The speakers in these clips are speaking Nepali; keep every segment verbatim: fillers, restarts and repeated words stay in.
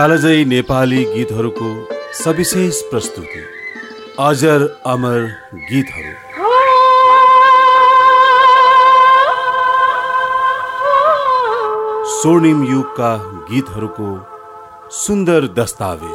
कालजयी नेपाली गीतहरूको सविशेष प्रस्तुति अजर अमर गीतहरू। स्वर्णिम युगका गीतहरूको सुन्दर दस्तावेज।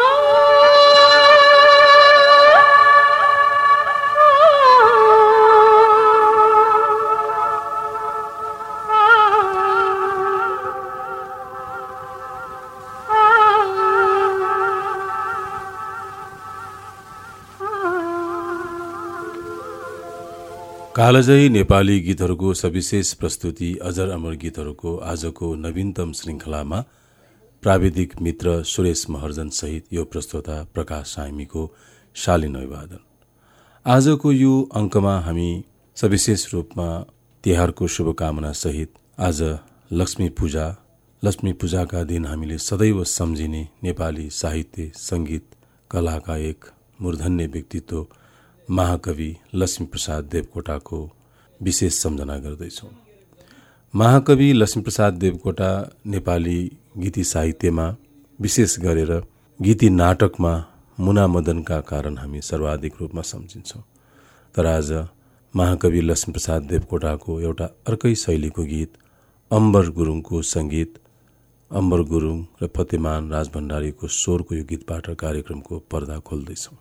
कालजयी नेपाली गीतहरूको सविशेष प्रस्तुति अजर अमर गीतहरूको आजको नवीनतम श्रृङ्खलामा प्राविधिक मित्र सुरेश महर्जन सहित यो प्रस्तोता प्रकाश साइमीको शालीन अभिवादन। आजको यो अङ्कमा हामी सविशेष रूपमा तिहारको शुभकामना सहित आज लक्ष्मी पूजा लक्ष्मी पूजाका दिन हामीले सदैव सम्झिने नेपाली साहित्य संगीत कलाका एक मूर्धन्य व्यक्तित्व महाकवि लक्ष्मीप्रसाद देवकोटाको विशेष सम्झना गर्दैछौँ। महाकवि लक्ष्मीप्रसाद देवकोटा नेपाली गीती साहित्यमा विशेष गरेर गीती नाटकमा मुना मदनका कारण हामी सर्वाधिक रूपमा सम्झिन्छौँ। तर आज महाकवि लक्ष्मीप्रसाद देवकोटाको एउटा अर्कै शैलीको गीत अम्बर गुरुङको सङ्गीत, अम्बर गुरुङ र फतेमान राजभण्डारीको स्वरको यो गीतबाट कार्यक्रमको पर्दा खोल्दैछौँ।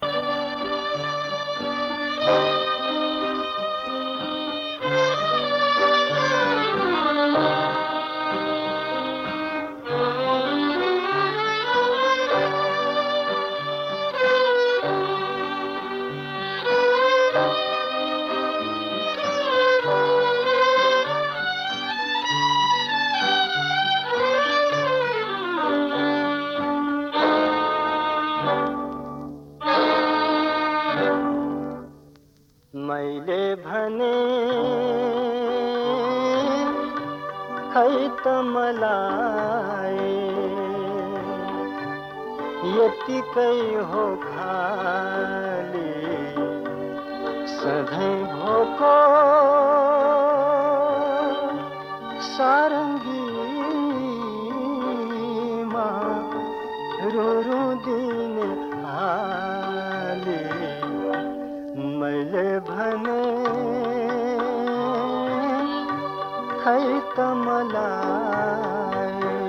मैले भने खै त मलाई यतिकै हो खाली सधैँ भोको सारङ्गीमा रुरु दिने हाली। मैले भने खै त मलाई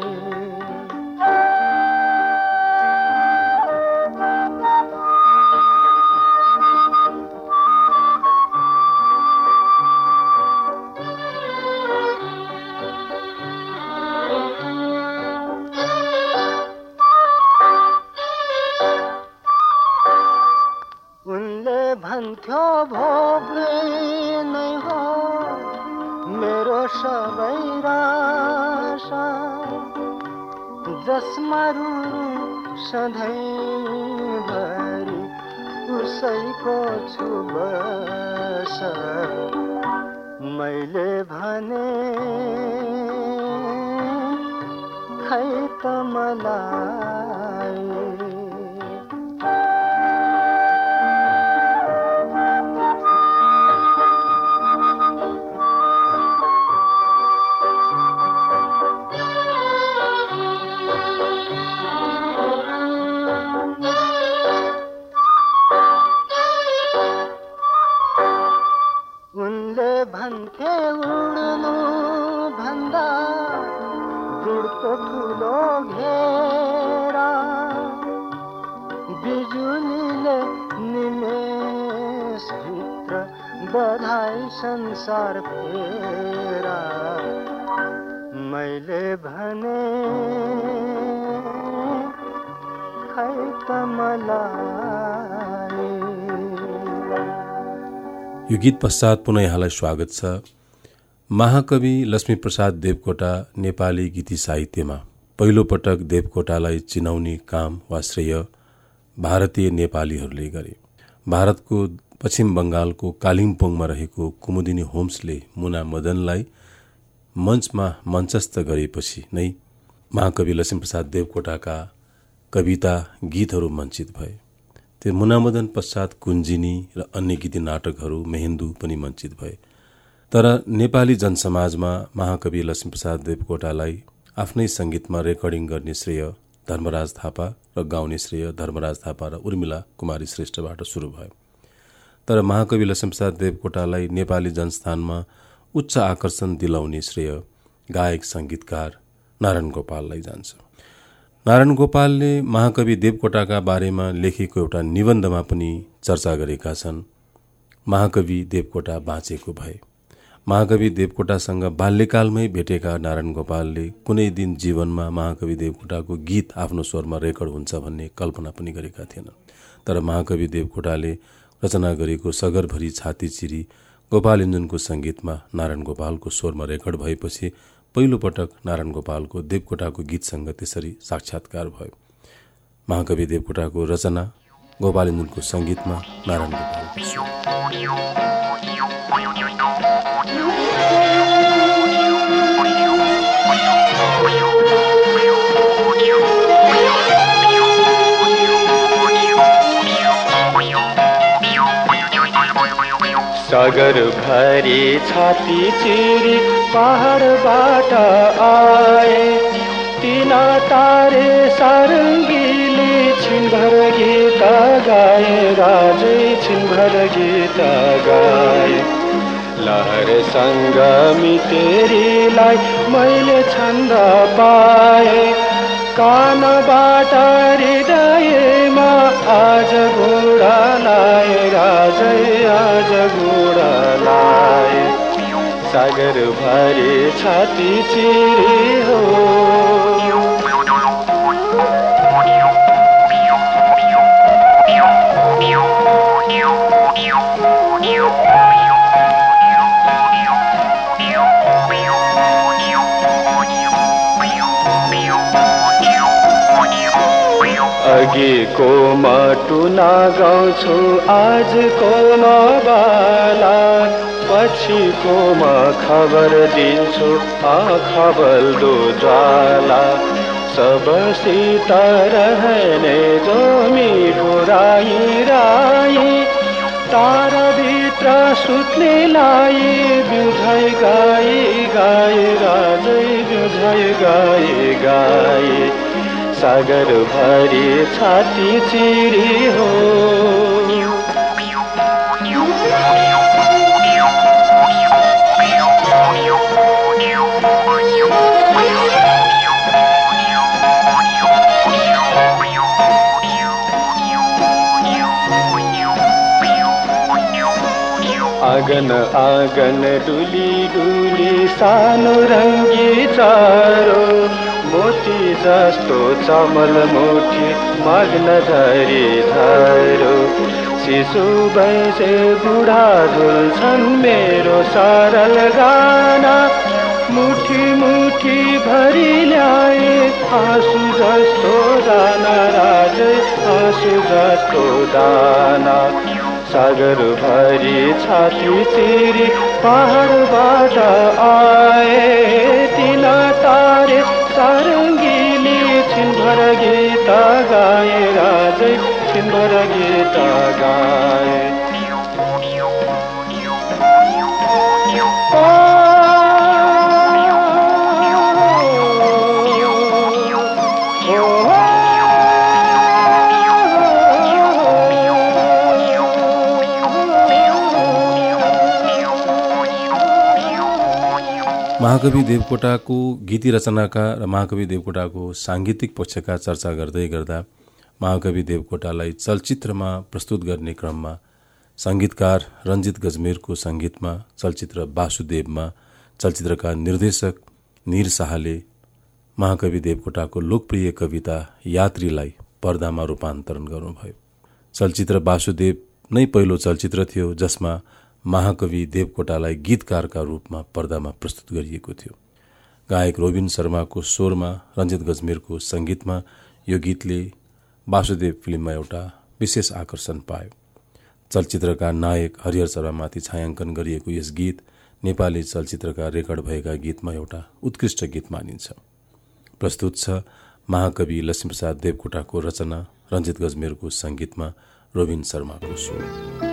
भन्थ्यो भोग्ने नै हो मेरो सबै राशा, जसमा रुरु सधैँभरि उसैको छु बस। मैले भने खै त मलाई भन्थे उड्नु भन्दा गुडको ठुलो घेरा, बिजुलीले निमेषभित्र बधाई संसार फेरा। मैले भने खै त मलाई। यो गीत पश्चात पुनः यहाँलाई स्वागत छ। महाकवि लक्ष्मीप्रसाद देवकोटा नेपाली गीती साहित्यमा पहिलो पटक देवकोटालाई चिनाउने काम वा श्रेय भारतीय नेपालीहरूले गरे। भारतको पश्चिम बंगालको कालिम्पोङमा रहेको कुमुदिनी होम्सले मुना मदनलाई मञ्चमा मञ्चस्थ गरेपछि नै महाकवि लक्ष्मीप्रसाद देवकोटाका कविता गीतहरू मञ्चित भए। त्यो मुनामदन पश्चात कुञ्जिनी र अन्य गीती नाटकहरू मेहेन्दु पनि मञ्चित भए। तर नेपाली जनसमाजमा महाकवि लक्ष्मीप्रसाद देवकोटालाई आफ्नै संगीतमा रेकर्डिङ गर्ने श्रेय धर्मराज थापा र गाउने श्रेय धर्मराज थापा र उर्मिला कुमारी श्रेष्ठबाट सुरु भयो। तर महाकवि लक्ष्मीप्रसाद देवकोटालाई नेपाली जनस्थानमा उच्च आकर्षण दिलाउने श्रेय गायक संगीतकार नारायण गोपाललाई जान्छ। नारायण गोपालले महाकवि देवकोटाका बारेमा लेखेको एउटा निबन्धमा पनि चर्चा गरेका छन्। महाकवि देवकोटा बाँचेको भए। महाकवि देवकोटासँग बाल्यकालमै भेटेका नारायण गोपालले कुनै दिन जीवनमा महाकवि देवकोटाको गीत आफ्नो स्वरमा रेकर्ड हुन्छ भन्ने कल्पना पनि गरेका थिएनन्। तर महाकवि देवकोटाले रचना गरेको सगरभरि छाती चिरी गोपाल इन्जनको सङ्गीतमा नारायण गोपालको स्वरमा रेकर्ड भएपछि पहिलो पटक नारायण गोपालको देवकोटाको गीतसँग त्यसरी साक्षात्कार भयो। महाकवि देवकोटाको रचना गोपाल इन्जनको सङ्गीतमा नारायण गोपालको स्वर। सागर भरी छाती चिरी पहाडबाट आए तिना तारे सारङ्गीले छिनभर गीत गाए राजै छिनभर गीत गाए लहरसँग मितेरीलाई मैले छन्द पाए कानबाट हृदयमा आज घोडा लाए राजै आज घोडा लाए सागर भरी छाती चिरी हो अघिको मटुना गाउँछु आजको म बाला पछिको म खबर दिन्छु आँखा बल्दो ज्वाला सबसित रहने जो मिठो राई राई ताराभित्र सुत्नेलाई बिउझाइ गाई गाई राजै बिउझाइ गाई गाई सागर भरी छाती चिरी हो आँगन आँगन डुली डुली सानो रङ्गी चारो मोती जस्तो चमल मुठी मग्न धरी धरो शिशु बैसे बुढा झुल्छन् मेरो सरल गाना मुठी मुठी भरि ल्याए आँसु जस्तो दाना राजै आँसु जस्तो दाना सागर भरी छाती चिरी पहाडबाट आए तिना तारे सारङ्गीले छिनभर गीत गाए राजै छिनभर गीत गाए महाकवि देवकोटाको गीती रचनाका र महाकवि देवकोटाको साङ्गीतिक पक्षका चर्चा गर्दै गर्दा महाकवि देवकोटालाई चलचित्रमा प्रस्तुत गर्ने क्रममा संगीतकार रञ्जित गजमेरको सङ्गीतमा चलचित्र वासुदेवमा चलचित्रका निर्देशक निर शाहले महाकवि देवकोटाको लोकप्रिय कविता यात्रीलाई पर्दामा रूपान्तरण गर्नुभयो। चलचित्र वासुदेव नै पहिलो चलचित्र थियो जसमा महाकवि देवकोटालाई गीतकारका रूपमा पर्दामा प्रस्तुत गरिएको थियो। गायक रोबिन शर्माको स्वरमा रञ्जित गजमेरको सङ्गीतमा यो गीतले वासुदेव फिल्ममा एउटा विशेष आकर्षण पायो। चलचित्रका नायक हरिहर शर्मामाथि छायाङ्कन गरिएको यस गीत नेपाली चलचित्रका रेकर्ड भएका गीतमा एउटा उत्कृष्ट गीत मानिन्छ। प्रस्तुत छ महाकवि लक्ष्मीप्रसाद देवकोटाको रचना रञ्जित गजमेरको सङ्गीतमा रोबिन शर्माको स्वर।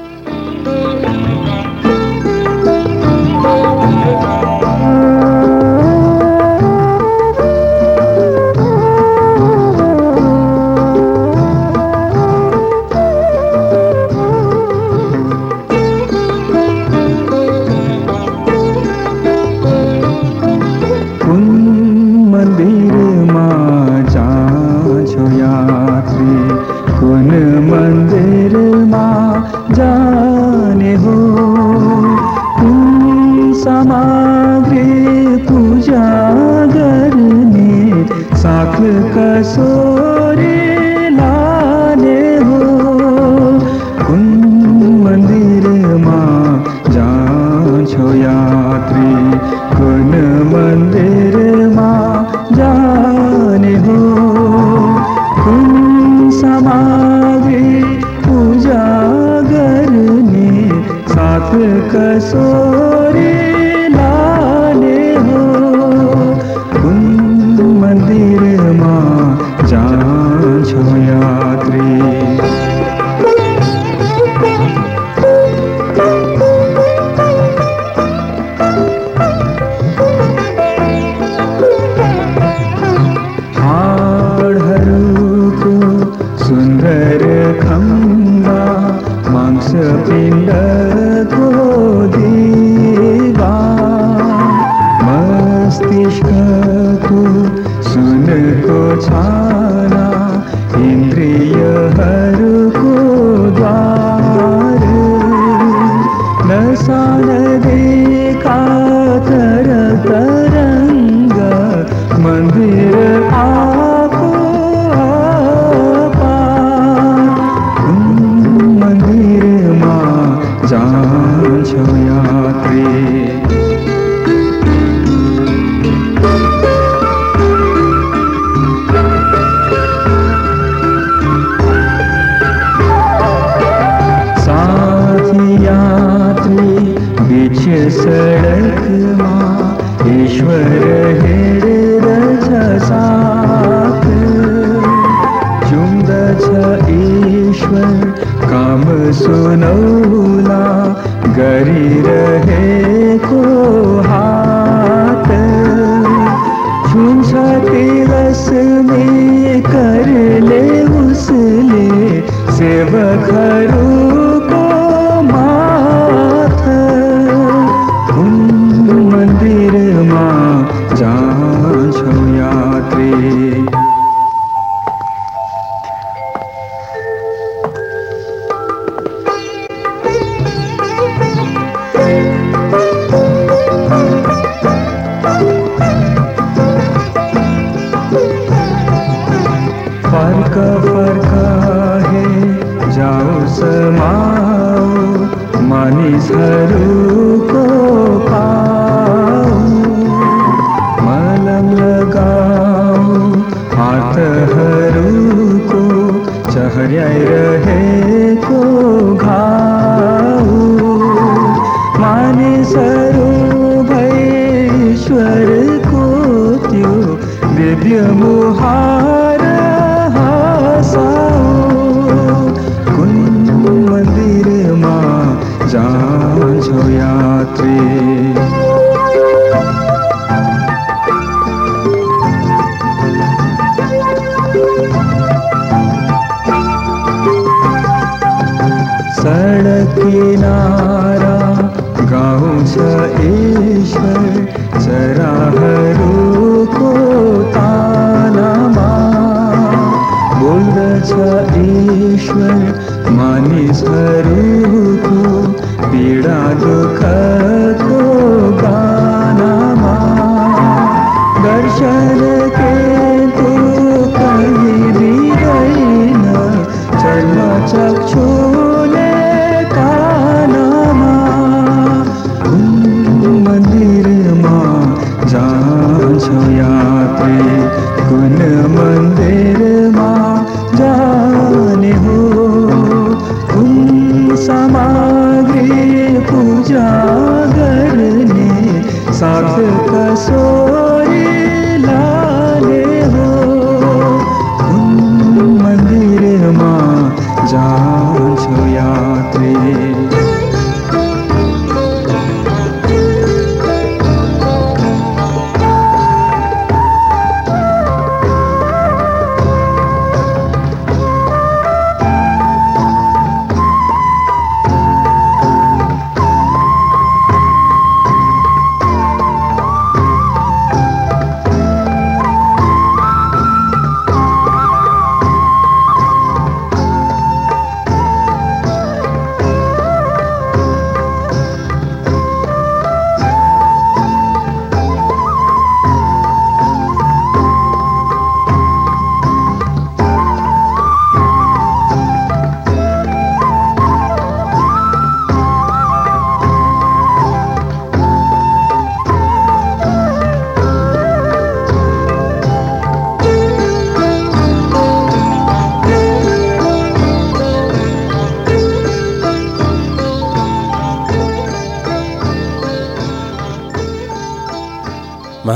कसोरी लाने हो कुन मन्दिरमा जान्छौ यात्री हाडहरूको सुन्दर खम्बा मांसपिण्डको दिवा मस्तिष्कको सुनको छाना इन्द्रियहरूको द्वार नसा नदीका तर तरङ्ग मन्दिर आको मन्दिरमा जान्छौ यात्री सडकमा ईश्वर हिँड्दछ साथ जुम्दछ ईश्वर काम सुनौला गरिरहेको हात छुन्छ तिलस्मी करले उसले सेवकहरूको माथा मन्दिरमा जान्छौ यात्री फर्क फर्क हे जाऊ समाऊ मानिसहरूको हातहरूको चहर्याइरहेको घाउ मानिसहरू भैश्वरको त्यो दिव्य मुहार हँसाउ कुन मन्दिरमा जान्छौ यात्री सडक किनारा गाउँछ ईश्वर चराहरूको तानामा बोल्दछ ईश्वर मानिसहरूको पीडा दुःखको गानामा दर्शन के तू कहीँ दिँदैन चर्म चक्षुले मन्दिरमा जान्छौ यात्री कुन मन्दिरमा जाने हो कुन सामग्री पूजा गर्ने साथ कसोरी लाने हो कुन मन्दिरमा जान्छौ यात्री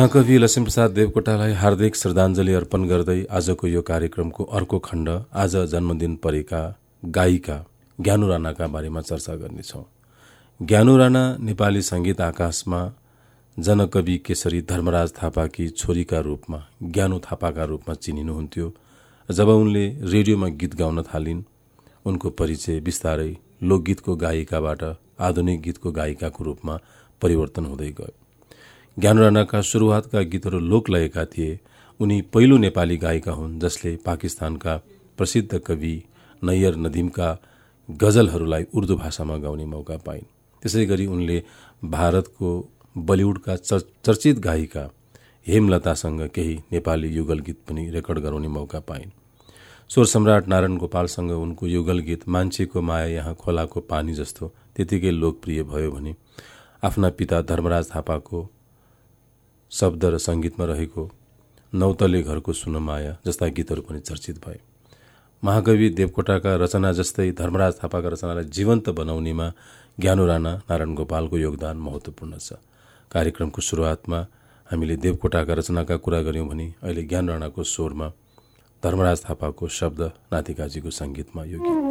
महाकवि लक्ष्मीप्रसाद देवकोटालाई हार्दिक श्रद्धाञ्जली अर्पण गर्दै आजको यो कार्यक्रमको अर्को खण्ड आज जन्मदिन परेका गायिका ज्ञानु राणाका बारेमा चर्चा गर्नेछौँ। ज्ञानु राणा नेपाली संगीत आकाशमा जनकवि केशरी धर्मराज थापाकी छोरीका रूपमा ज्ञानु थापाका रूपमा चिनिनुहुन्थ्यो। जब उनले रेडियोमा गीत गाउन थालिन्, उनको परिचय बिस्तारै लोकगीतको गायिकाबाट आधुनिक गीतको गायिकाको रूपमा परिवर्तन हुँदै गयो। ज्ञानु राणाका सुरुवातका गीतहरू लोकलयका थिए। उनी पहिलो नेपाली गायिका हुन् जसले पाकिस्तानका प्रसिद्ध कवि नैयर नदीमका गजलहरूलाई उर्दू भाषामा गाउने मौका पाइन्। त्यसै गरी उनले भारतको बलिउडका चर्चित गायिका हेमलतासँग केही नेपाली युगल गीत पनि रेकर्ड गराउने मौका पाइन्। स्वर सम्राट नारायण गोपालसँग उनको युगल गीत मान्छेको माया यहाँ खोलाको पानी जस्तो त्यतिकै लोकप्रिय भयो भने आफ्ना पिता धर्मराज थापाको शब्द र सङ्गीतमा रहेको नौतले घरको सुनमाया जस्ता गीतहरू पनि चर्चित भए। महाकवि देवकोटाका रचना जस्तै धर्मराज थापाका रचनालाई जीवन्त बनाउनेमा ज्ञानु राणा नारायण गोपालको योगदान महत्त्वपूर्ण छ। कार्यक्रमको सुरुवातमा हामीले देवकोटाका रचनाका कुरा गऱ्यौँ भने अहिले ज्ञानु राणाको स्वरमा धर्मराज थापाको शब्द नातिकाजीको सङ्गीतमा यो गीत।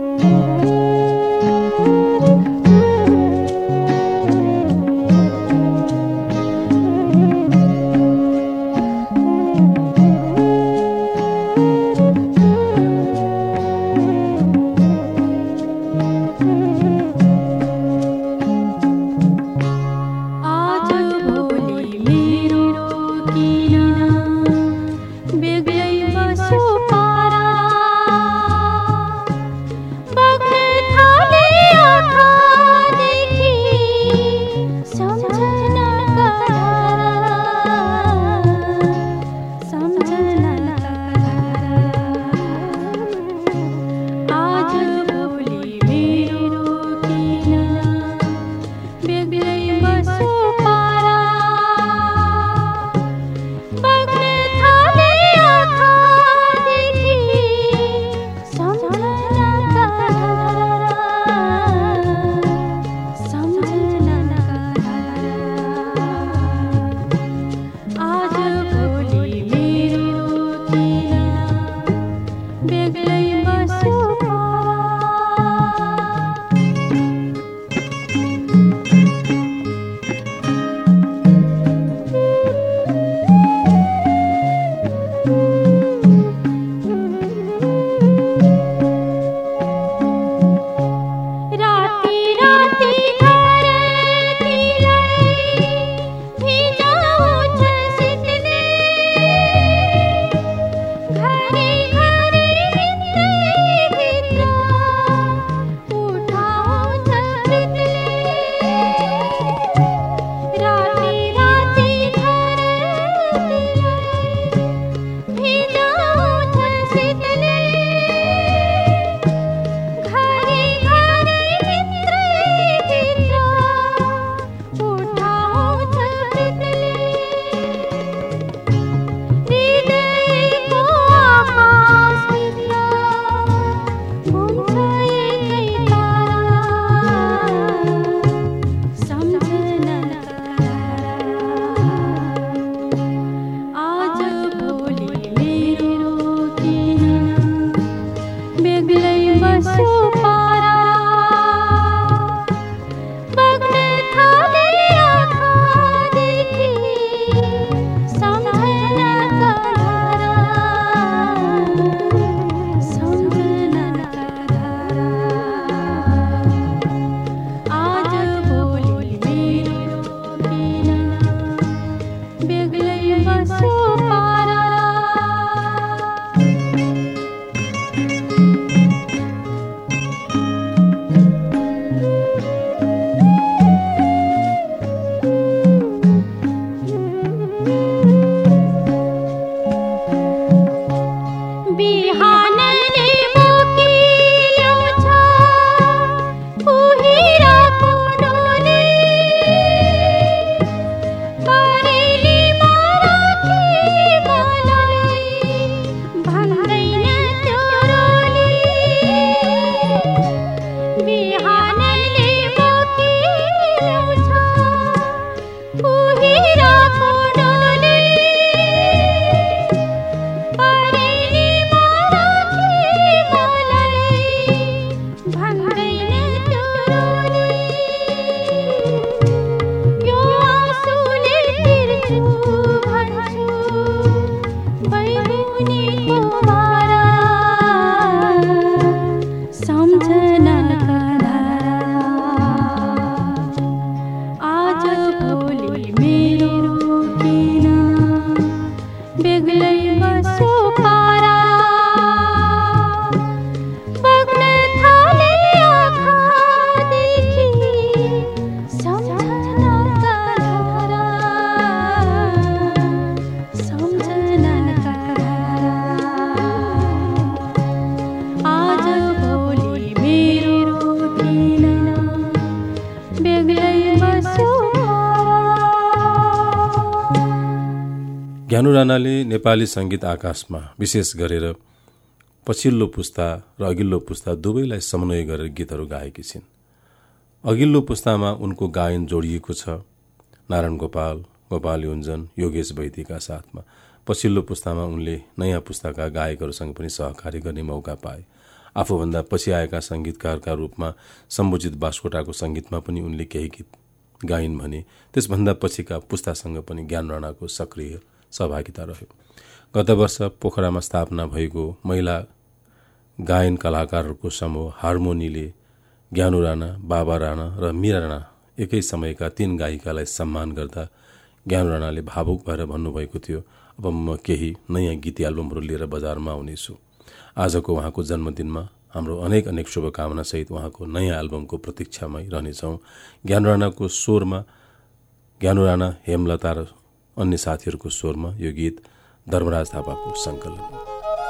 ज्ञानु राणाले नेपाली सङ्गीत आकाशमा विशेष गरेर पछिल्लो पुस्ता र अघिल्लो पुस्ता दुवैलाई समन्वय गरेर गीतहरू गाएकी छिन्। अघिल्लो पुस्तामा उनको गायन जोडिएको छ नारायण गोपाल, गोपाल योन्जन, योगेश वैद्यका साथमा। पछिल्लो पुस्तामा उनले नयाँ पुस्ताका गायकहरूसँग पनि सहकारी गर्ने मौका पाए। आफूभन्दा पछि आएका सङ्गीतकारका रूपमा सम्बोजित बास्कोटाको सङ्गीतमा पनि उनले केही गीत गाइन् भने त्यसभन्दा पछिका पुस्तासँग पनि ज्ञान राणाको सक्रिय सहभागिता रह्यो। गत वर्ष पोखरामा स्थापना भएको महिला गायन कलाकारहरूको समूह हार्मोनीले ज्ञानु राणा, बाबा राणा र मीरा राणा एकै समयका तीन गायिकालाई सम्मान गर्दा ज्ञानु राणाले भावुक भएर भन्नुभएको थियो, अब म केही नयाँ गीत एल्बमहरू लिएर बजारमा आउनेछु। आजको उहाँको जन्मदिनमा हाम्रो अनेक अनेक शुभकामनासहित उहाँको नयाँ एल्बमको प्रतीक्षामै रहनेछौँ। ज्ञानु राणाको स्वरमा, ज्ञानु राणा, हेमलता र अन्य साथीहरूको स्वरमा यो गीत धर्मराज थापाको सङ्कलन।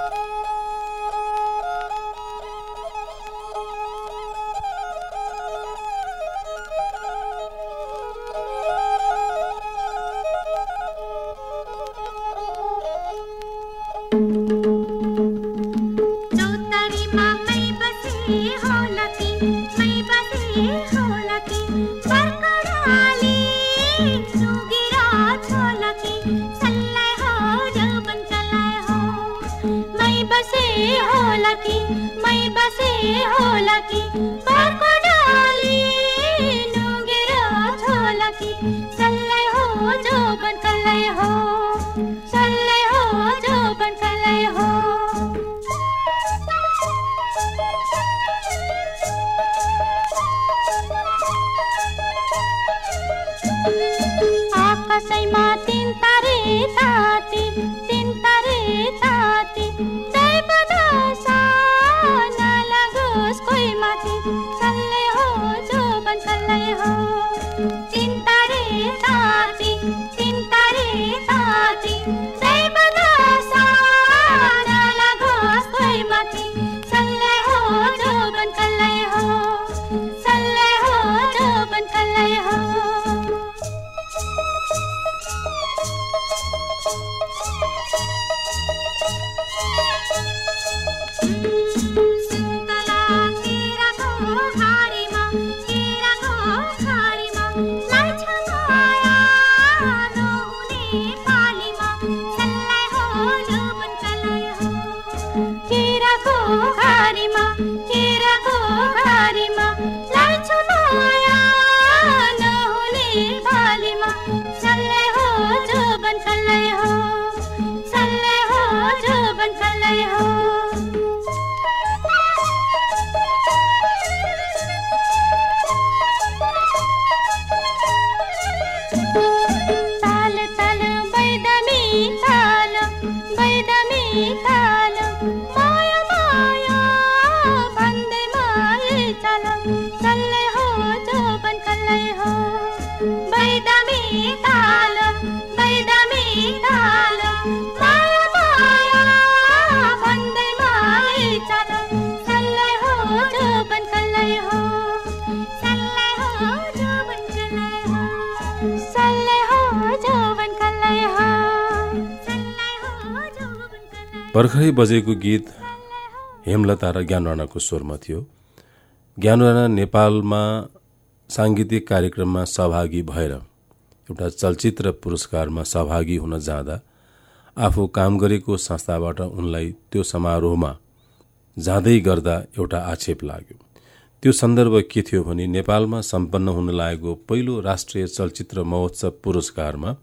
भर्खरै बजेको गीत हेमलता र ज्ञानु राणाको स्वरमा थियो। ज्ञानु राणा नेपालमा साङ्गीतिक कार्यक्रममा सहभागी भएर एउटा चलचित्र पुरस्कारमा सहभागी हुन जाँदा आफू काम गरेको संस्थाबाट उनलाई त्यो समारोहमा जाँदै गर्दा एउटा आक्षेप लाग्यो। त्यो सन्दर्भ के थियो भने नेपालमा सम्पन्न हुन लागेको पहिलो राष्ट्रिय चलचित्र महोत्सव पुरस्कारमा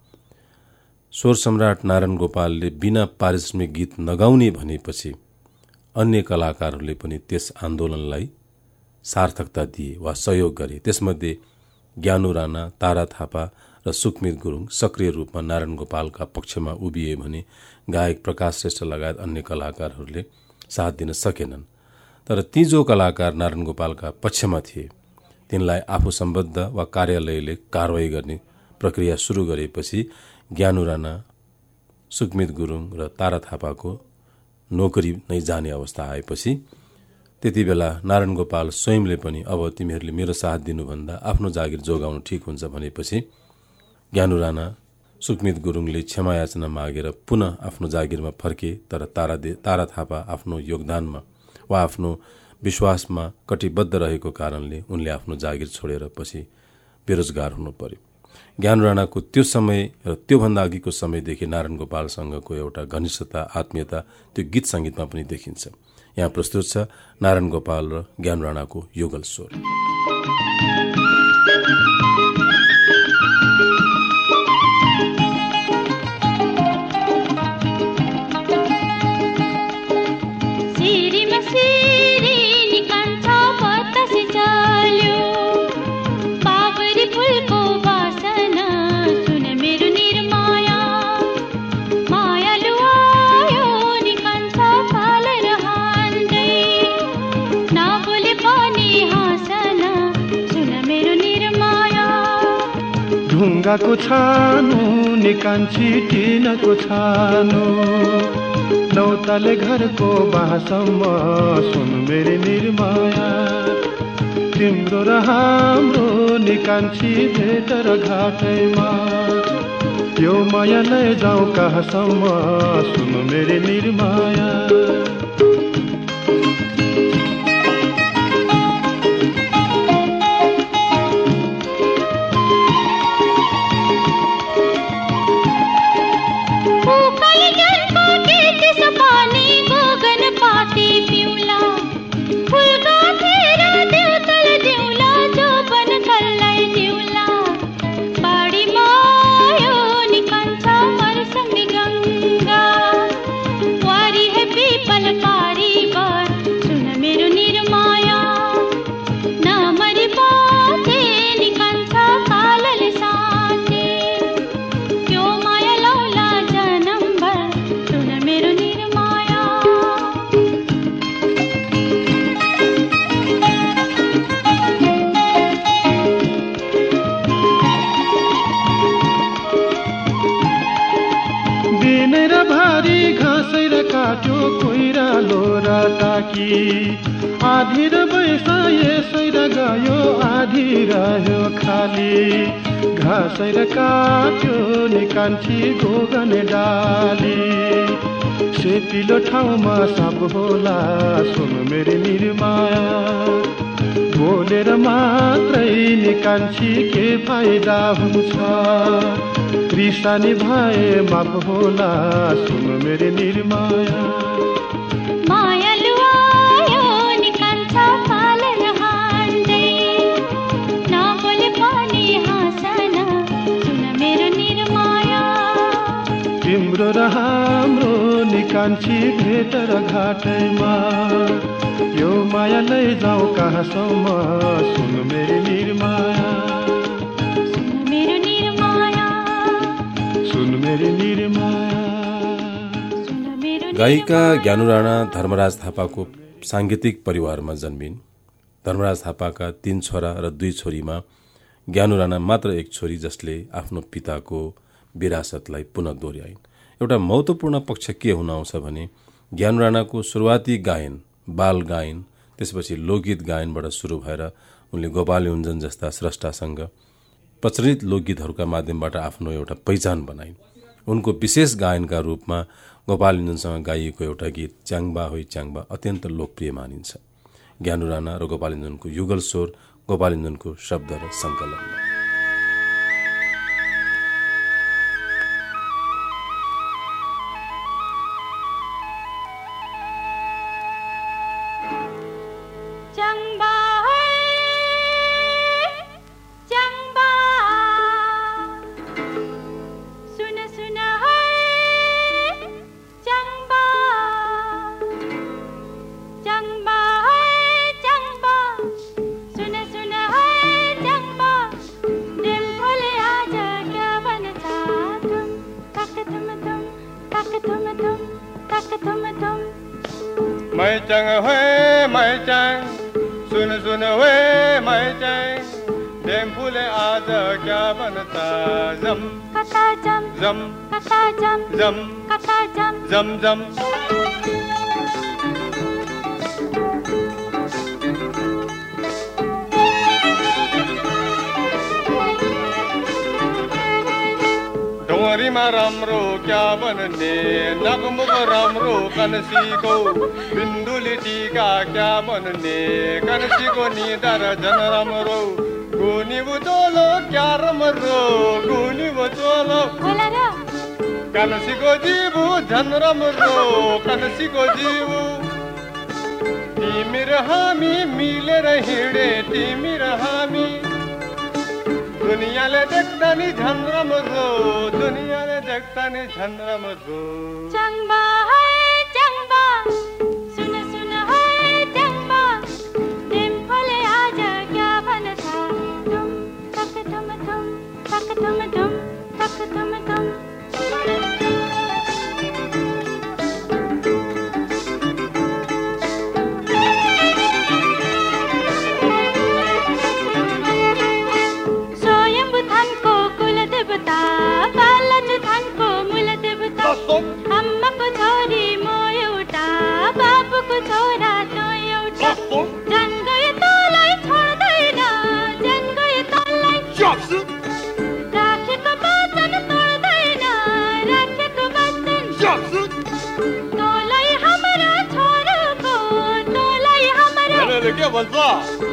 स्वर सम्राट नारायण गोपालले बिना पारिश्रमिक गीत नगाउने भनेपछि अन्य कलाकारहरूले पनि त्यस आन्दोलनलाई सार्थकता दिए वा सहयोग गरे। त्यसमध्ये ज्ञानु राणा, तारा थापा र सुकमित गुरुङ सक्रिय रूपमा नारायण गोपालका पक्षमा उभिए भने गायक प्रकाश श्रेष्ठ लगायत अन्य कलाकारहरूले साथ दिन सकेनन्। तर ती जो कलाकार नारायण गोपालका पक्षमा थिए तिनलाई आफू सम्बद्ध वा कार्यालयले कारवाही गर्ने प्रक्रिया सुरु गरेपछि ज्ञानु राणा, सुकमित गुरुङ र तारा थापाको नोकरी नै जाने अवस्था आएपछि त्यति बेला नारायण गोपाल स्वयंले पनि अब तिमीहरूले मेरो साथ दिनुभन्दा आफ्नो जागिर जोगाउनु ठिक हुन्छ भनेपछि ज्ञानु राणा सुकमित गुरुङले क्षमा याचना मागेर पुनः आफ्नो जागिरमा फर्के, तर तारा दे तारा थापा आफ्नो योगदानमा वा आफ्नो विश्वासमा कटिबद्ध रहेको कारणले उनले आफ्नो जागिर छोडेर पछि बेरोजगार हुनु पर्यो। ज्ञान राणाको त्यो समय र त्योभन्दा अघिको समयदेखि नारायण गोपालसँगको एउटा घनिष्ठता, आत्मीयता त्यो गीत सङ्गीतमा पनि देखिन्छ। यहाँ प्रस्तुत छ नारायण गोपाल र ज्ञान राणाको युगल स्वर। ढुङ्गाको छानो निकान्छी टिनको छानो, नौताले घरको बासम्म सुन मेरी निर्माया। तिम्रो र हाम्रो निकान्छी भेट र घाटैमा, यो माया लैजाऊ कहाँसम्म सुन मेरी निर्माया। आधी र बैसा यसै र गयो, आधी रह्यो खाली। घाँसै र काट्यो निकान्छी गोगन डाली, सेपिलो ठाउँमा साप होला सुन मेरी निर्माया। बोलेर मात्रै निकान्छी के फाइदा हुन्छ, रिसानी भए माफ होला सुन मेरी निर्माया। तिम्रो र हाम्रो निकान्छी भेट र घाटैमा, यो माया लैजाऊ कहाँसम्म सुन मेरी निर्माया। सुन मेरी निर्माया। गायिका ज्ञानु राणा धर्मराज थापाको साङ्गीतिक परिवारमा जन्मिन्। धर्मराज थापाका तीन छोरा र दुई छोरीमा ज्ञानु राणा मात्र एक छोरी, जसले आफ्नो पिताको विरासतलाई पुनः दोहोऱ्याइन्। एउटा महत्त्वपूर्ण पक्ष के हुन आउँछ भने ज्ञानु राणाको सुरुवाती गायन बाल गायन, त्यसपछि लोकगीत गायनबाट सुरु भएर उनले गोपाल युञ्जन जस्ता स्रष्टासँग प्रचलित लोकगीतहरूका माध्यमबाट आफ्नो एउटा पहिचान बनाइन्। उनको विशेष गायनका रूपमा गोपाल युञ्जनसँग गाइएको एउटा गीत च्याङबा होइ च्याङबा अत्यन्त लोकप्रिय मानिन्छ। ज्ञानु राणा र गोपाल युञ्जनको युगल स्वर, गोपाल युञ्जनको शब्द र सङ्कलनमा। मैं चंग हुए मैं चंग सुन सुन हुए मैं चंग देम फूले आज क्या बनता जम कथा जम जम कथा जम जम कथा जम जम जम राम्रो क्या बन्ने नगमुख राम्रो कनसीको बिन्दुली टीका क्या बन्ने कनसीको निधार झन राम्रो गुनी बुझोलो क्या राम्रो गुनी बुझोलो कनसीको जीवु झन राम्रो कनसीको जीवु तिमी र हामी मिलेर हिँडे तिमी र हामी दुनियाँले देख्दा नि झन् राम्रो दुनियाँले देख्दा नि झन् राम्रो चङ्बा है चङ्बा सुन सुन है चङ्बा डिम्फले आज क्या भन्छ तुम तक तुम तुम तक तुम तुम तक तुम तुम बालज थानको मूल देवता अम्माको छोरी म एउटा बाबुको छोरा तँ एउटा जन गए तँलाई छोड्दैन जन गए तँलाई राखेको वचन तोड्दैन राखेको वचन तँलाई हाम्रा छोरोको तँलाई हाम्रा के भन्छ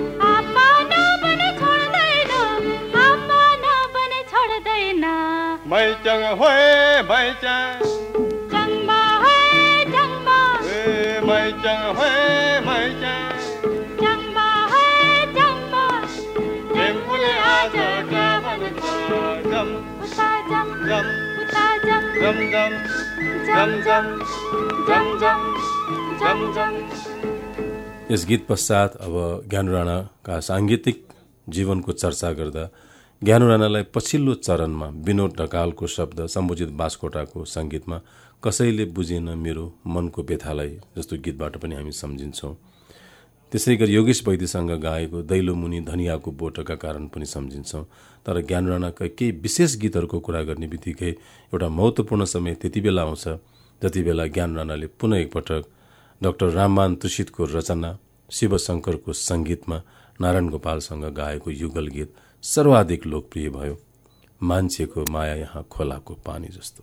मैचङ होए मैचङ चङ्बा है चङ्बा ए मैचङ होए मैचङ चङ्बा है चङ्बा डिम्फुले आज क्या भन्छ जम उता जम जम उता जम जम जम जम जम जम जम जम जम। यस गीत पश्चात अब ज्ञानु राणाका साङ्गीतिक जीवनको चर्चा गर्दा ज्ञानु राणालाई पछिल्लो चरणमा विनोद ढकालको शब्द सम्बोजित बास्कोटाको सङ्गीतमा कसैले बुझेन मेरो मनको व्यथालाई जस्तो गीतबाट पनि हामी सम्झिन्छौँ। त्यसै गरी योगेश वैद्यसँग गाएको दैलो मुनि धनियाको बोटका कारण पनि सम्झिन्छौँ। तर ज्ञानु राणाका केही विशेष गीतहरूको कुरा गर्ने बित्तिकै एउटा महत्त्वपूर्ण समय त्यति बेला आउँछ जति बेला ज्ञानु राणाले पुनः एकपटक डाक्टर राममान तुषितको रचना शिवशङ्करको सङ्गीतमा नारायण गोपालसँग गाएको युगल गीत सर्वाधिक लोकप्रिय भयो, मान्छेको माया यहाँ खोलाको पानी जस्तो।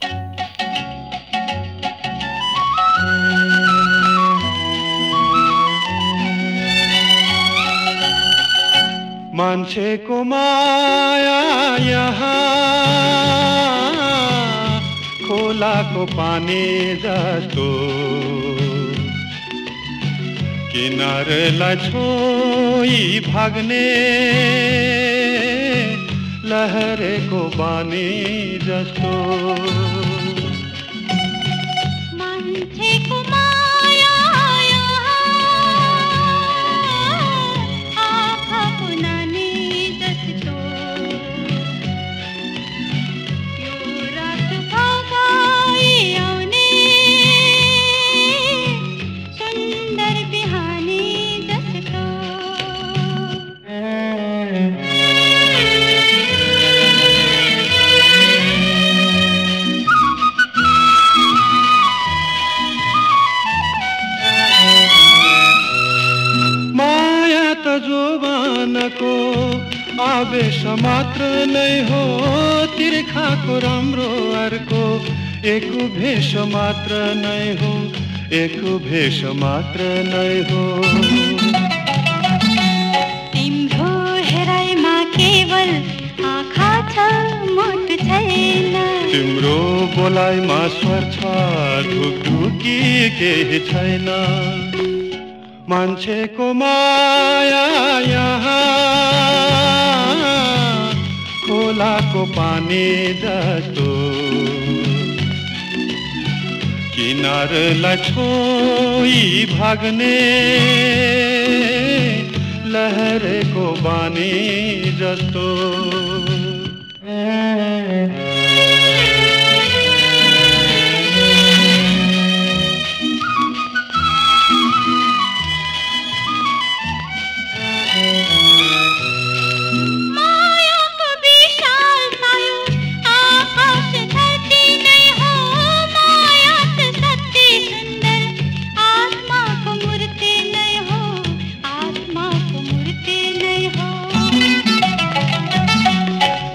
मान्छेको माया यहाँ खोलाको पानी जस्तो किनारलाई छोई भाग्ने लहरेको बानी जस्तो। मान्छेको माया आँखाको नानी जस्तो यो रात भगाई आउने सुन्दर बिहानी जस्तो। जोबानको आवेश मात्र नै हो, तिर्खाको राम्रो अर्को एक भेष मात्र नै हो, एक भेष मात्र नै हो। तिम्रो हेराइमा केवल आँखा छ मुटु छैन, तिम्रो बोलाइमा स्वर छ ढुकढुकी केही छैन। मान्छेको माया यहाँ खोलाको पानी जस्तो किनारलाई छोई भाग्ने लहरेको बानी जस्तो।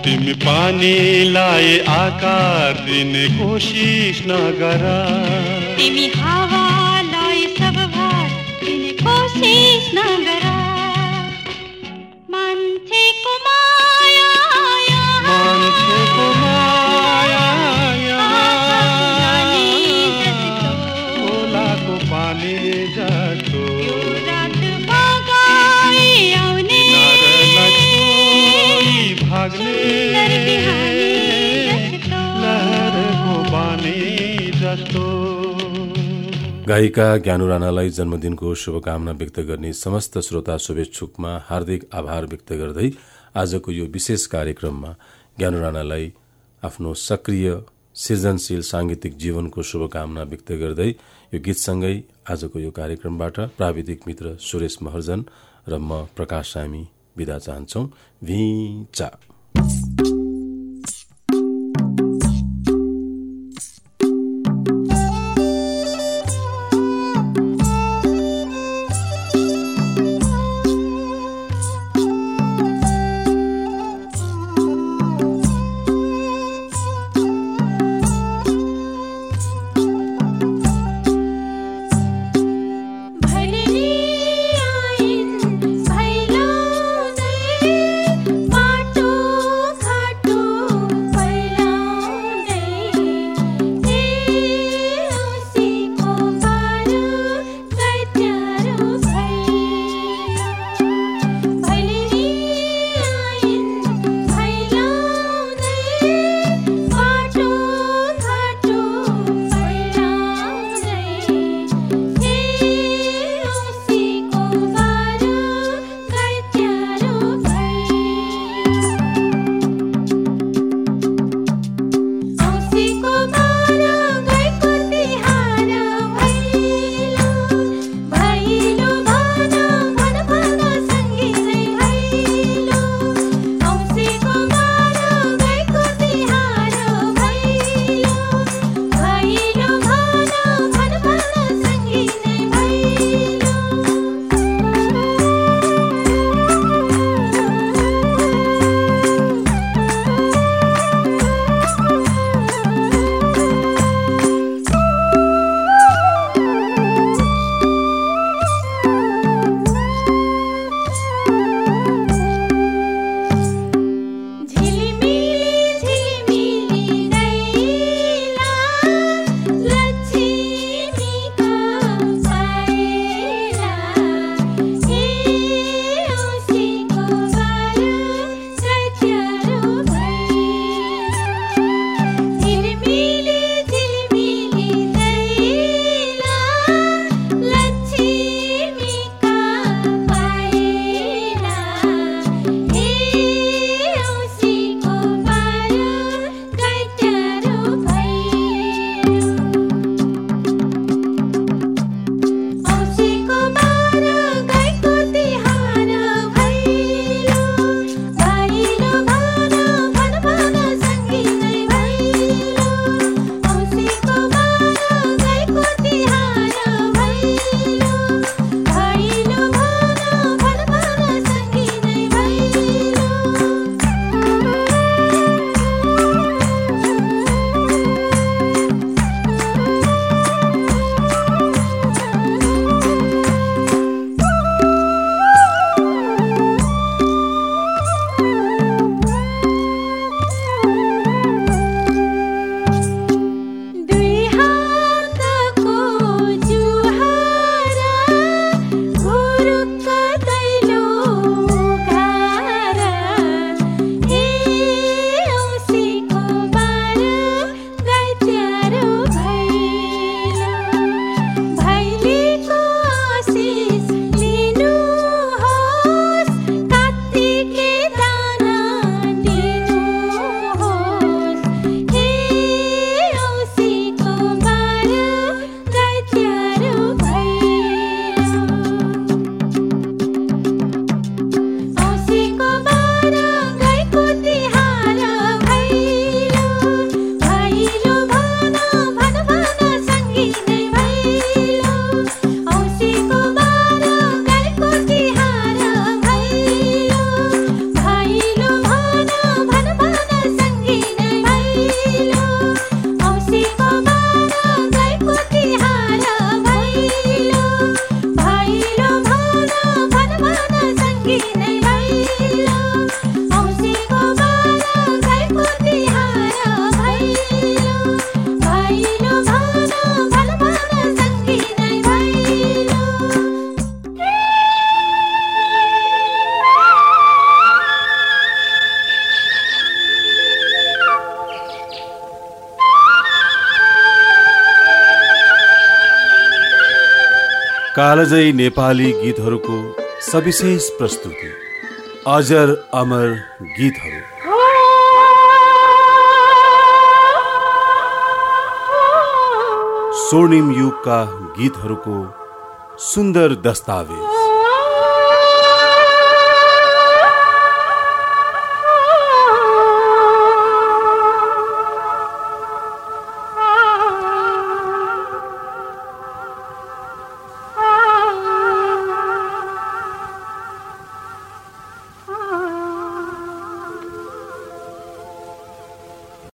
तिमी पानीलाई आकार दिने कोसिस नगर, तिमी हावालाई सब भार दिने कोसिस नगर। मान्छेको माया मान्छेको माया खोलाको पानी जस्तो, रात बगाई आउने भाग्ने लहरको बानी जस्तो। गायिका ज्ञानु राणालाई जन्मदिनको शुभकामना व्यक्त गर्ने समस्त श्रोता शुभेच्छुकमा हार्दिक आभार व्यक्त गर्दै आजको यो विशेष कार्यक्रममा ज्ञानु राणालाई आफ्नो सक्रिय सृजनशील सांगीतिक जीवनको शुभकामना व्यक्त गर्दै यो गीतसँगै आजको यो कार्यक्रमबाट प्राविधिक मित्र सुरेश महर्जन र म प्रकाश सामी बिदा चाहन्छौ। भिचा बाटो कालजयी नेपाली गीतहरूको सविशेष प्रस्तुति अजर अमर गीतहरू। स्वर्णिम युगका गीतहरूको सुन्दर दस्तावेज।